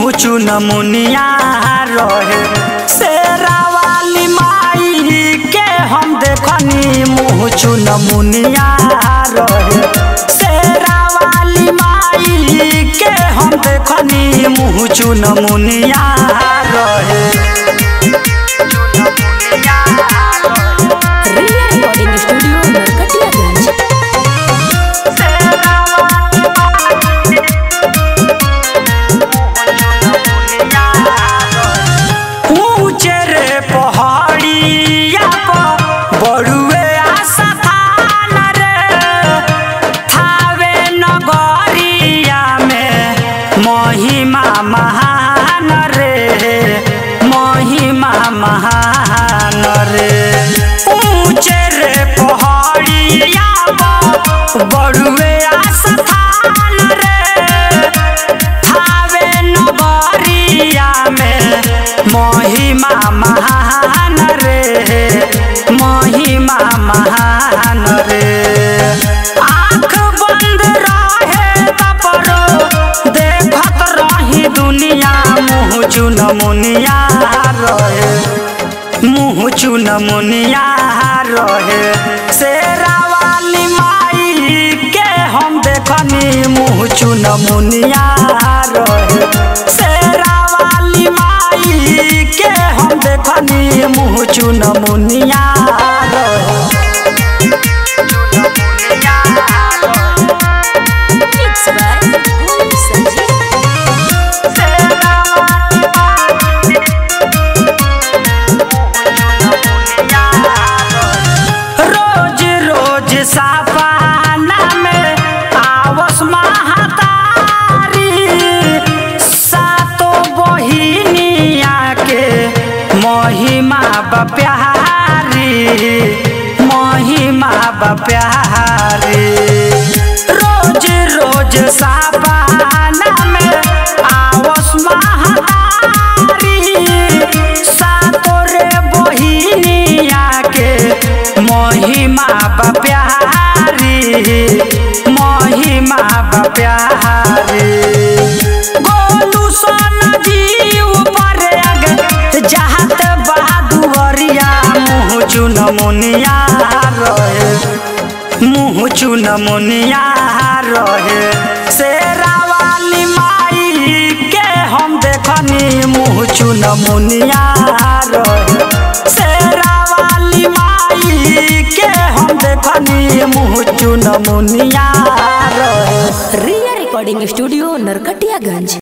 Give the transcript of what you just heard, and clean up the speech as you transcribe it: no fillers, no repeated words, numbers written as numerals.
मुँह चुन मुनिया रहे शेरा वाली माई के हम देखनी मुँह चुन मुनिया रहे शेरा वाली माई के हम देखनी मुँह चुन मुनिया रहे। महिमा महान रे महिमा महान रे ऊंचे रे पहाड़िया बड़ुए आस्थान रे थावे नगरिया में महिमा महान रे महिमा महान रे। आँख बंद रहे तपरो देखत रही दुनिया मुँह चुन मुनिया रहे मुँह चुन मुनिया रहे शेरा वाली माई के हम देखनी मुँह चुन मुनिया रहे शेरा वाली माई के हम देखनी मुँह चुन मुनिया रहे। सपना में आवस महतारी सातो बहिनिया के महिमा बप्यारी महिमा बप्यारी रोज रोज सपना में आवस महतारी सातो रे बहिनिया के महिमा बप्यारी महिमा बप्यारी गोलू सन जीव पर आगे जहात बहादुरिया मुँह चुन मुनिया रहे मुँह चुन मुनिया रहे शेरा वाली माई के हम देखनी मुँह चुन मुनिया रहे शेरा वाली माई के हम देखनी मुँह चुन मुनिया रहे। Riya recording studio Narkatiaganj.